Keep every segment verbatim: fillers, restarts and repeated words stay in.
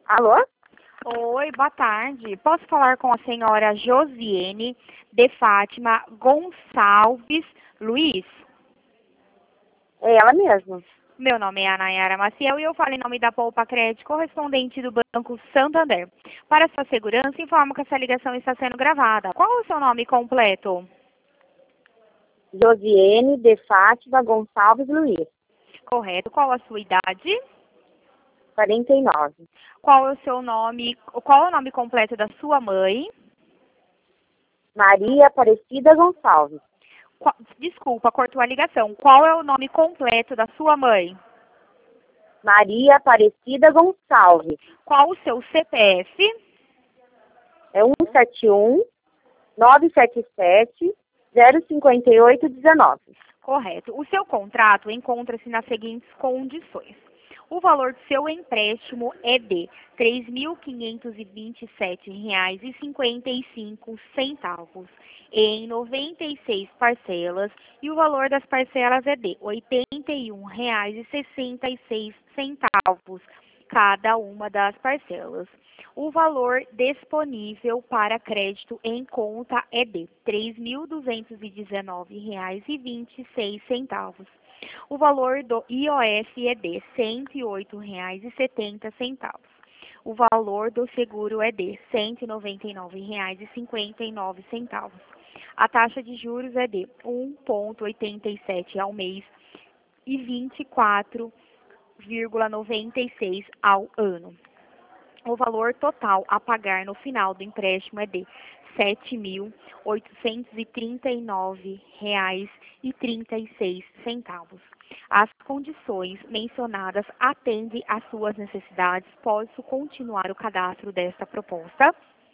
Alô? Oi, boa tarde. Posso falar com a senhora Josiene de Fátima Gonçalves Luiz? É ela mesma. Meu nome é Anayara Maciel e eu falo em nome da Poupa Crédito, correspondente do Banco Santander. Para sua segurança, informo que essa ligação está sendo gravada. Qual é o seu nome completo? Josiene de Fátima Gonçalves Luiz. Correto. Qual a sua idade? quarenta e nove. Qual é o seu nome? Qual é o nome completo da sua mãe? Maria Aparecida Gonçalves. Qua- Desculpa, cortou a ligação. Qual é o nome completo da sua mãe? Maria Aparecida Gonçalves. Qual o seu C P F? É um sete um, nove sete sete, zero cinco oito um nove. Correto. O seu contrato encontra-se nas seguintes condições. O valor do seu empréstimo é de três mil quinhentos e vinte e sete reais e cinquenta e cinco centavos em noventa e seis parcelas e o valor das parcelas é de oitenta e um reais e sessenta e seis centavos cada uma das parcelas. O valor disponível para crédito em conta é de três mil duzentos e dezenove reais e vinte e seis centavos. O valor do I O F é de cento e oito reais e setenta centavos. O valor do seguro é de cento e noventa e nove reais e cinquenta e nove centavos. A taxa de juros é de um vírgula oitenta e sete ao mês e vinte e quatro vírgula noventa e seis ao ano. O valor total a pagar no final do empréstimo é de sete mil oitocentos e trinta e nove reais e trinta e seis centavos. As condições mencionadas atendem às suas necessidades. Posso continuar o cadastro desta proposta?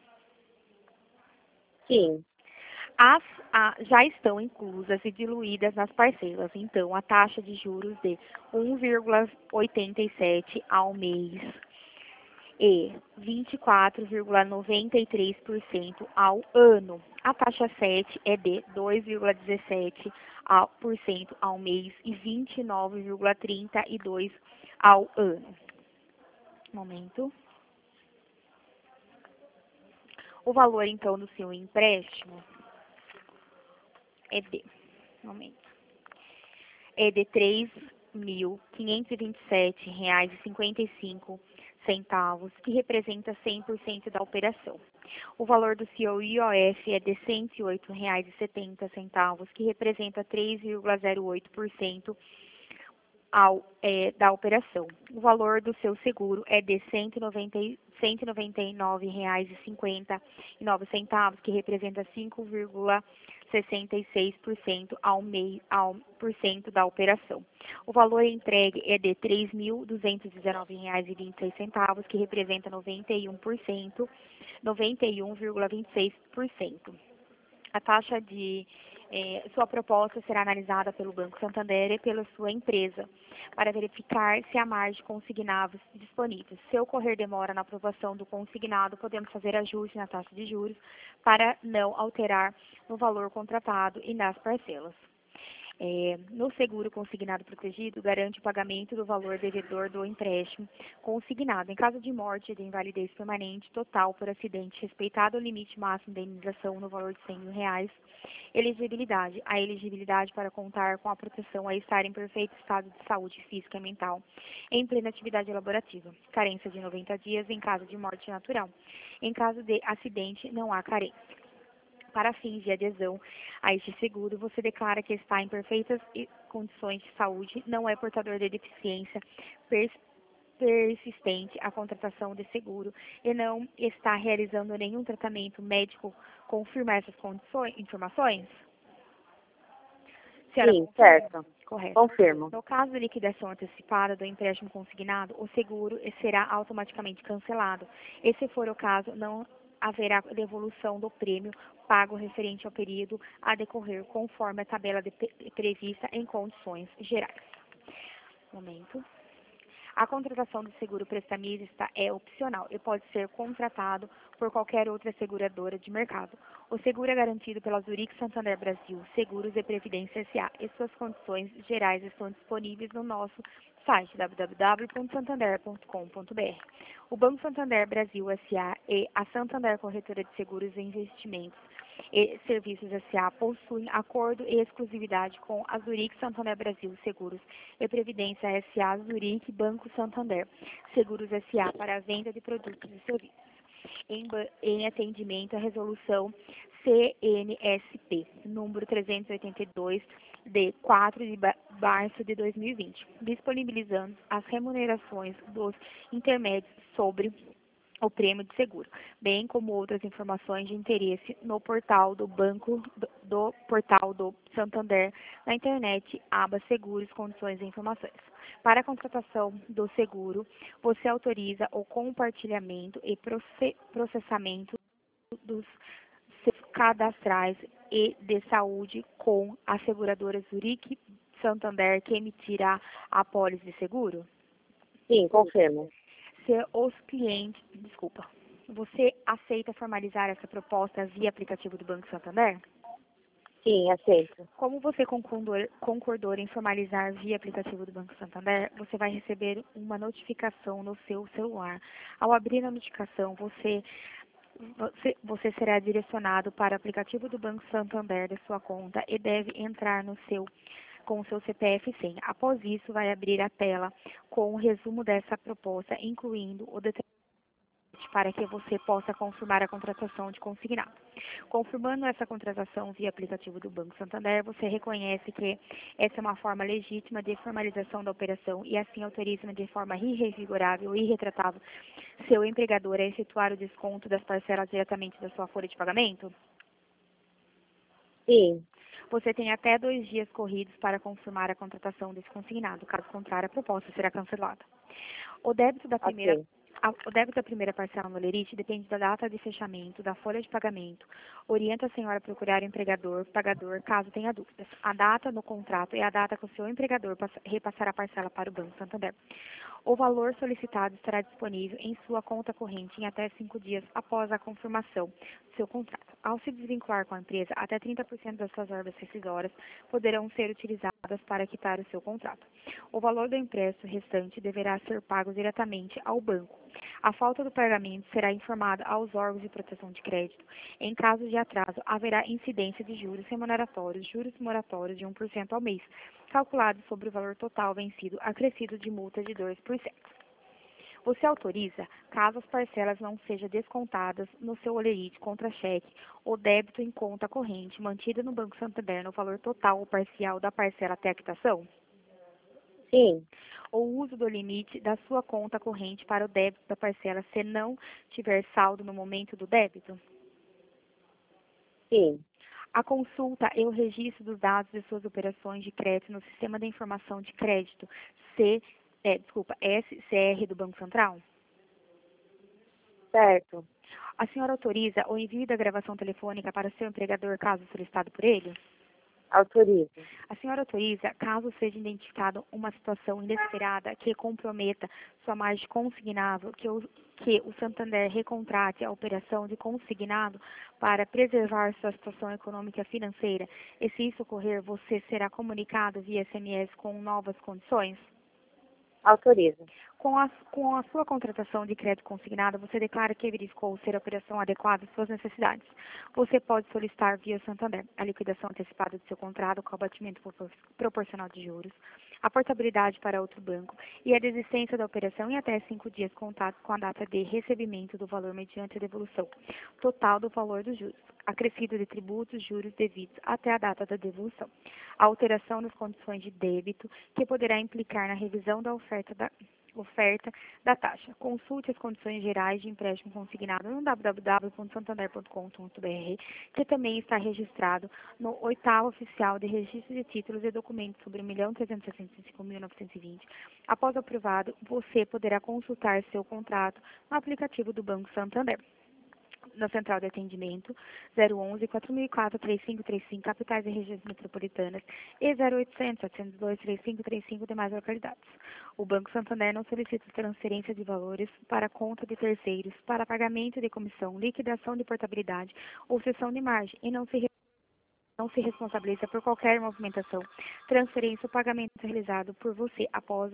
Sim. As a, já estão inclusas e diluídas nas parcelas. Então, a taxa de juros de um vírgula oitenta e sete ao mês e vinte e quatro vírgula noventa e três por cento ao ano. A taxa sete é de dois vírgula dezessete por cento ao mês e vinte e nove vírgula trinta e dois por cento ao ano. Momento. O valor, então, do seu empréstimo é de, momento, é de três mil quinhentos e vinte e sete reais e cinquenta e cinco centavos, que representa cem por cento da operação. O valor do seu I O F é de cento e oito reais e setenta centavos, que representa três vírgula zero oito por cento ao, é, da operação. O valor do seu seguro é de cento e noventa, cento e noventa e nove reais e cinquenta e nove centavos, que representa cinco vírgula sessenta e seis por cento ao mês ao por cento da operação. O valor entregue é de três mil duzentos e dezenove reais e vinte e seis centavos, que representa noventa e um por cento, noventa e um vírgula vinte e seis por cento. A taxa de eh, sua proposta será analisada pelo Banco Santander e pela sua empresa para verificar se há margem consignável disponível. Se ocorrer demora na aprovação do consignado, podemos fazer ajuste na taxa de juros para não alterar no valor contratado e nas parcelas. É, no seguro consignado protegido, garante o pagamento do valor devedor do empréstimo consignado. Em caso de morte, de invalidez permanente total por acidente, respeitado o limite máximo da indenização no valor de cem mil reais. Elegibilidade. A elegibilidade para contar com a proteção é estar em perfeito estado de saúde física e mental, em plena atividade laborativa. Carência de noventa dias em caso de morte natural. Em caso de acidente, não há carência. Para fins de adesão a este seguro, você declara que está em perfeitas condições de saúde, não é portador de deficiência persistente à contratação de seguro e não está realizando nenhum tratamento médico. Confirma essas condições, informações? Senhora, Sim, confirma? certo. Correto. Confirmo. No caso de liquidação antecipada do empréstimo consignado, o seguro será automaticamente cancelado. E se for o caso, não haverá devolução do prêmio pago referente ao período a decorrer conforme a tabela de, prevista em condições gerais. Momento. A contratação do seguro prestamista é opcional e pode ser contratado por qualquer outra seguradora de mercado. O seguro é garantido pela Zurich Santander Brasil Seguros e Previdência S A e suas condições gerais estão disponíveis no nosso Site w w w ponto santander ponto com ponto b r. O Banco Santander Brasil S A e a Santander Corretora de Seguros e Investimentos e Serviços S A possuem acordo e exclusividade com a Zurich Santander Brasil Seguros e Previdência S A Zurich Banco Santander Seguros S A para a venda de produtos e serviços. Em, em atendimento à resolução C N S P, número trezentos e oitenta e dois, de quatro de março de dois mil e vinte, disponibilizando as remunerações dos intermédios sobre o prêmio de seguro, bem como outras informações de interesse no portal do Banco do, do portal do Santander, na internet, aba Seguros, Condições e Informações. Para a contratação do seguro, você autoriza o compartilhamento e processamento dos seus cadastrais e de saúde com a seguradora Zurich Santander, que emitirá a apólice de seguro? Sim, confirmo. Se os clientes, desculpa, você aceita formalizar essa proposta via aplicativo do Banco Santander? Sim, aceito. Como você concordou, concordou em formalizar via aplicativo do Banco Santander, você vai receber uma notificação no seu celular. Ao abrir a notificação, você, você, você será direcionado para o aplicativo do Banco Santander da sua conta e deve entrar no seu com o seu C P F e senha. Após isso, vai abrir a tela com o resumo dessa proposta, incluindo o detalhe para que você possa confirmar a contratação de consignado. Confirmando essa contratação via aplicativo do Banco Santander, você reconhece que essa é uma forma legítima de formalização da operação e assim autoriza de forma irrevigorável e irretratável seu empregador a efetuar o desconto das parcelas diretamente da sua folha de pagamento? Sim. Você tem até dois dias corridos para confirmar a contratação desse consignado. Caso contrário, a proposta será cancelada. O débito da primeira, Okay. a, o débito da primeira parcela no Lerite depende da data de fechamento da folha de pagamento. Orienta a senhora a procurar o empregador, pagador, caso tenha dúvidas. A data no contrato é a data que o seu empregador passa, repassará a parcela para o Banco Santander. O valor solicitado estará disponível em sua conta corrente em até cinco dias após a confirmação do seu contrato. Ao se desvincular com a empresa, até trinta por cento das suas verbas rescisórias poderão ser utilizadas para quitar o seu contrato. O valor do empréstimo restante deverá ser pago diretamente ao banco. A falta do pagamento será informada aos órgãos de proteção de crédito. Em caso de atraso, haverá incidência de juros remuneratórios, juros moratórios de um por cento ao mês, calculado sobre o valor total vencido, acrescido de multa de dois por cento. Você autoriza, caso as parcelas não sejam descontadas no seu holerite contra cheque ou débito em conta corrente mantida no Banco Santander no valor total ou parcial da parcela até a quitação? Sim. O uso do limite da sua conta corrente para o débito da parcela se não tiver saldo no momento do débito? Sim. A consulta e o registro dos dados de suas operações de crédito no Sistema de Informação de Crédito, C, é, desculpa, S C R do Banco Central? Certo. A senhora autoriza o envio da gravação telefônica para seu empregador, caso solicitado por ele? Autorizo. A senhora autoriza, caso seja identificada uma situação inesperada que comprometa sua margem consignado, que o, que o Santander recontrate a operação de consignado para preservar sua situação econômica e financeira, e se isso ocorrer, você será comunicado via S M S com novas condições? Autorizo. Com a, com a sua contratação de crédito consignado, você declara que verificou ser a operação adequada às suas necessidades. Você pode solicitar via Santander a liquidação antecipada do seu contrato com abatimento proporcional de juros, a portabilidade para outro banco e a desistência da operação em até cinco dias contados com a data de recebimento do valor mediante a devolução total do valor dos juros, acrescido de tributos, juros devidos até a data da devolução. A alteração nas condições de débito, que poderá implicar na revisão da oferta da oferta da taxa. Consulte as condições gerais de empréstimo consignado no w w w ponto santander ponto com ponto b r, que também está registrado no oitavo oficial de registro de títulos e documentos sobre um milhão trezentos e sessenta e cinco mil novecentos e vinte. Após aprovado, você poderá consultar seu contrato no aplicativo do Banco Santander. Na central de atendimento zero onze, quatro mil e quatro, três cinco três cinco, capitais e regiões metropolitanas, e zero oitocentos, setecentos e dois, três cinco três cinco, demais localidades. O Banco Santander não solicita transferência de valores para conta de terceiros, para pagamento de comissão, liquidação de portabilidade ou cessão de margem e não se não se responsabiliza por qualquer movimentação, transferência ou pagamento realizado por você após o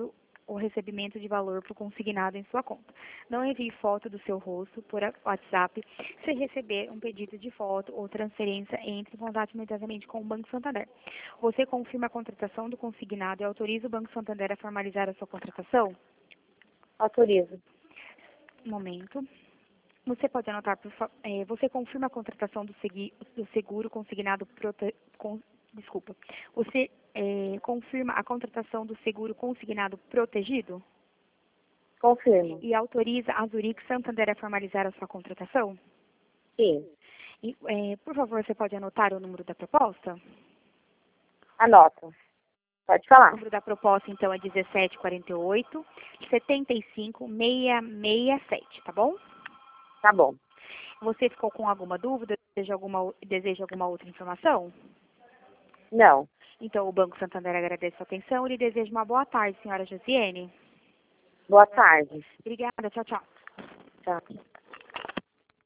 o recebimento de valor por consignado em sua conta. Não envie foto do seu rosto por WhatsApp. Se receber um pedido de foto ou transferência, entre em contato imediatamente com o Banco Santander. Você confirma a contratação do consignado e autoriza o Banco Santander a formalizar a sua contratação? Autorizo. Um momento. Você pode anotar, por favor, é, você confirma a contratação do, segui, do seguro consignado, prote, com, desculpa, você é, confirma a contratação do seguro consignado protegido? Confirmo. E autoriza a Zurich Santander a formalizar a sua contratação? Sim. E, é, por favor, você pode anotar o número da proposta? Anoto. Pode O falar. número da proposta, então, é dezessete quarenta e oito, setenta e cinco, seiscentos e sessenta e sete, tá bom? Tá bom. Você ficou com alguma dúvida? Deseja alguma, deseja alguma outra informação? Não. Então, o Banco Santander agradece a sua atenção e lhe deseja uma boa tarde, senhora Josiane. Boa tarde. Obrigada, tchau, tchau.